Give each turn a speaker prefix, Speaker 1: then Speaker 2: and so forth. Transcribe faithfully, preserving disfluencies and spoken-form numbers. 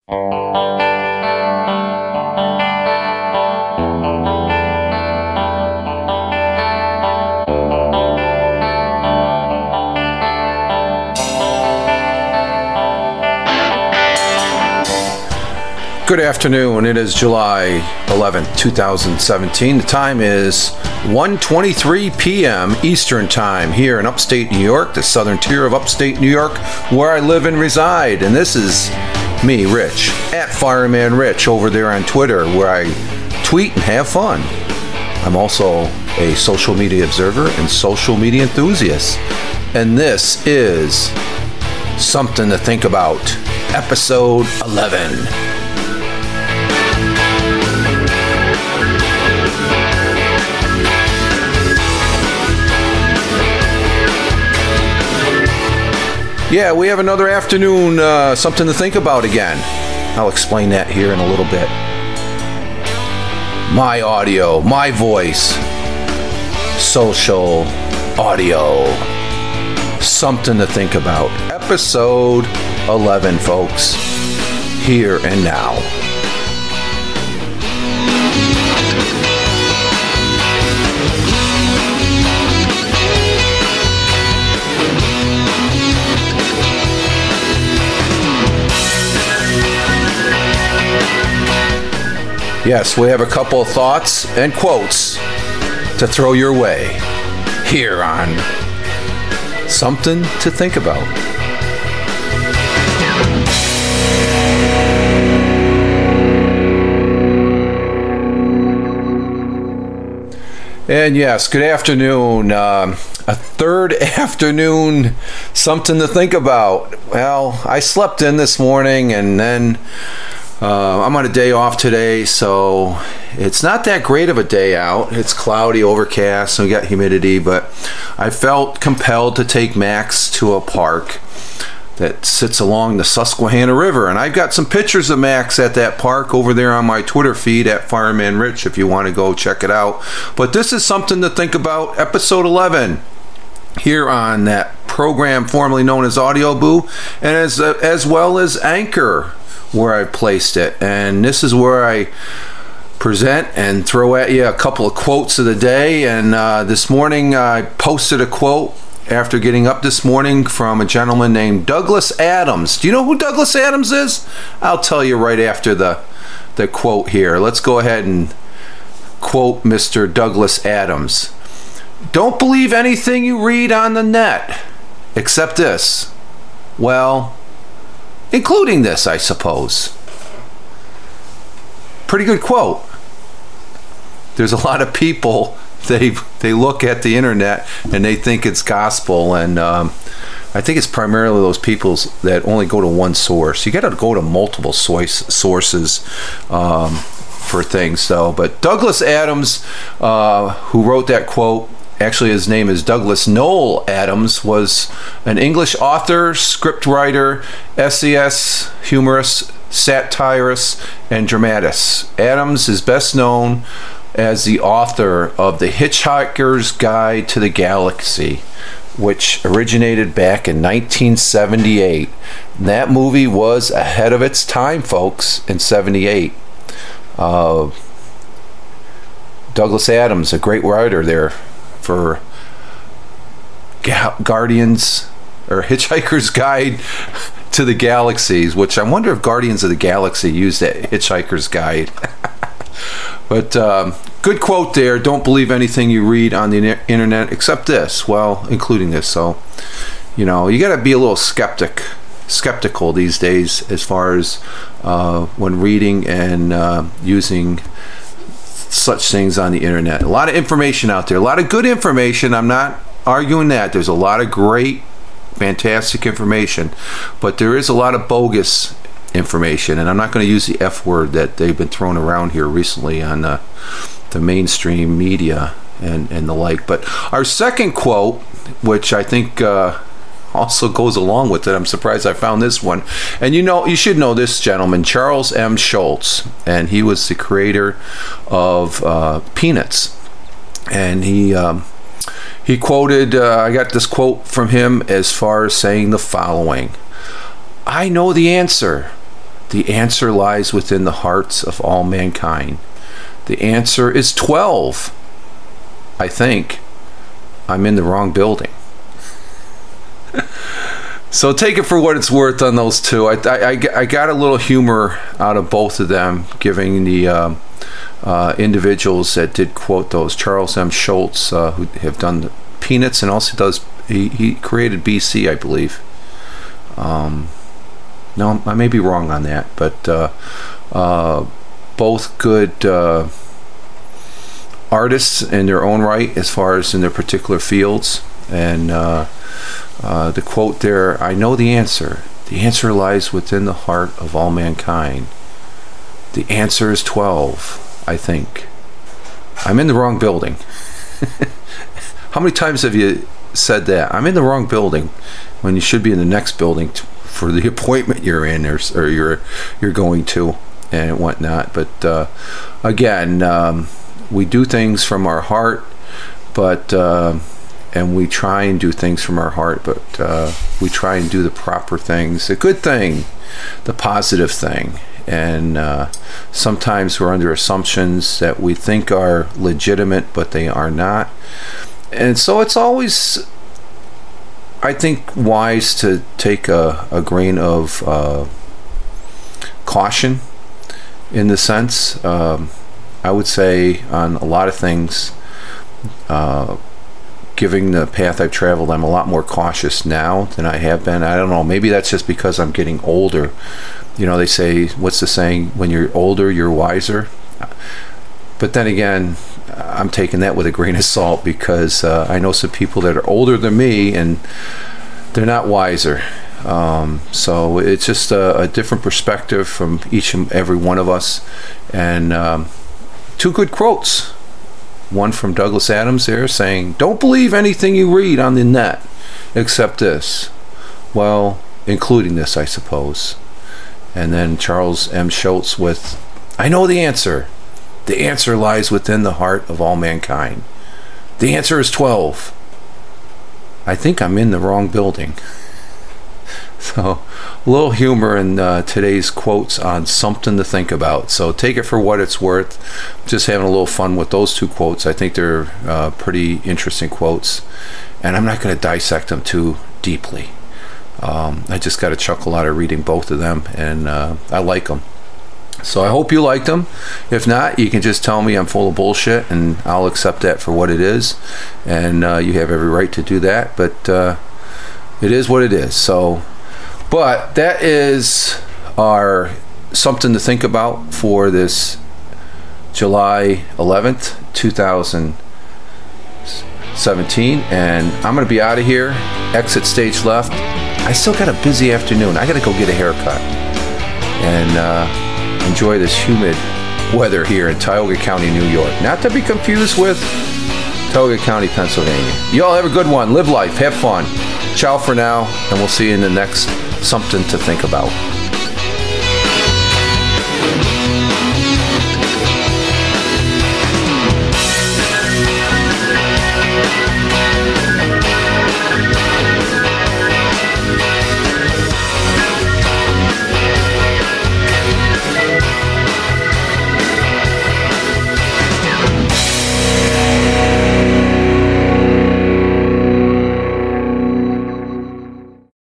Speaker 1: Good afternoon. It is July eleventh, twenty seventeen. The time is one twenty-three p.m. Eastern Time here in upstate New York, the southern tier of upstate New York, where I live and reside. And this is me, Rich, at Fireman Rich over there on Twitter, where I tweet and have fun. I'm also a social media observer and social media enthusiast. And this is Something to Think About, episode eleven. Yeah, we have another afternoon, uh, something to think about again. I'll explain that here in a little bit. My audio, my voice, social audio, something to think about. Episode eleven, folks. Here and now. Yes, we have a couple of thoughts and quotes to throw your way here on Something to Think About. And yes, good afternoon. Um, a third afternoon, something to think about. Well, I slept in this morning and then Uh, I'm on a day off today, so it's not that great of a day out. It's cloudy, overcast, and we got humidity, but I felt compelled to take Max to a park that sits along the Susquehanna River, and I've got some pictures of Max at that park over there on my Twitter feed at Fireman Rich if you want to go check it out. But this is Something to Think About, episode eleven, here on that program formerly known as Audio Boo, and as uh, as well as Anchor, where I placed it. And this is where I present and throw at you a couple of quotes of the day. And uh, this morning I posted a quote after getting up this morning from a gentleman named Douglas Adams. Do you know who Douglas Adams is? I'll tell you right after the the quote here. Let's go ahead and quote Mister Douglas Adams. Don't believe anything you read on the net, except this. Well, including this, I suppose. Pretty good quote. There's a lot of people, they they look at the internet and they think it's gospel, and um, I think it's primarily those people that only go to one source. You got to go to multiple source, sources um, for things. So, but Douglas Adams, uh, who wrote that quote, actually his name is Douglas Noel Adams, was an English author, scriptwriter, essayist, humorist, satirist, and dramatist. Adams is best known as the author of The Hitchhiker's Guide to the Galaxy, which originated back in nineteen seventy-eight. That movie was ahead of its time, folks, in seventy-eight. Uh, Douglas Adams, a great writer there for Ga- Guardians or Hitchhiker's Guide to the Galaxies, which I wonder if Guardians of the Galaxy used that Hitchhiker's Guide. But um, good quote there. Don't believe anything you read on the internet except this. Well, including this. So, you know, you got to be a little skeptic, skeptical these days as far as uh, when reading and uh, using such things on the internet. A lot of information out there, a lot of good information. I'm not arguing that. There's a lot of great, fantastic information, but there is a lot of bogus information, and I'm not going to use the F word that they've been throwing around here recently on the, the mainstream media and, and the like. But our second quote, which I think uh, also goes along with it, I'm surprised I found this one. And you know, you should know this gentleman, Charles M. Schulz, and he was the creator of uh, Peanuts. And he um, he quoted, uh, I got this quote from him as far as saying the following: "I know the answer, The answer lies within the hearts of all mankind. The answer is twelve. I think I'm in the wrong building. So take it for what it's worth on those two. I, I, I got a little humor out of both of them, giving the uh, uh, individuals that did quote those. Charles M. Schulz, uh, who have done the Peanuts, and also does, he, he created B C, I believe. Um, no, I may be wrong on that, but uh, uh, both good uh, artists in their own right, as far as in their particular fields. And uh, uh, the quote there, I know the answer. The answer lies within the heart of all mankind. The answer is twelve, I think. I'm in the wrong building. How many times have you said that? I'm in the wrong building, when you should be in the next building to, for the appointment you're in, or, or you're you're going to, and whatnot. But uh, again, um, we do things from our heart, but uh, and we try and do things from our heart, but uh, we try and do the proper things, the good thing, the positive thing. And uh, sometimes we're under assumptions that we think are legitimate, but they are not. And so it's always, I think, wise to take a, a grain of uh, caution, in the sense, um, I would say, on a lot of things, uh, given the path I've traveled, I'm a lot more cautious now than I have been. I don't know, maybe that's just because I'm getting older. You know, they say, what's the saying, when you're older, you're wiser. But then again, I'm taking that with a grain of salt, because uh, I know some people that are older than me and they're not wiser. Um, so it's just a, a different perspective from each and every one of us. And um, two good quotes. One from Douglas Adams there, saying, don't believe anything you read on the net except this. Well, including this, I suppose. And then Charles M. Schulz with, I know the answer. The answer lies within the heart of all mankind. The answer is twelve. I think I'm in the wrong building. So, a little humor in uh, today's quotes on something to think about. So take it for what it's worth. Just having a little fun with those two quotes. I think they're uh, pretty interesting quotes. And I'm not going to dissect them too deeply. Um, I just got a chuckle out of reading both of them, and uh, I like them. So I hope you liked them. If not, you can just tell me I'm full of bullshit, and I'll accept that for what it is. And uh, you have every right to do that, but uh, it is what it is. So, but that is our something to think about for this July eleventh, two thousand seventeen. And I'm going to be out of here. Exit stage left. I still got a busy afternoon. I got to go get a haircut. And, uh, enjoy this humid weather here in Tioga County, New York. Not to be confused with Tioga County, Pennsylvania. You all have a good one. Live life. Have fun. Ciao for now, and we'll see you in the next Something to Think About.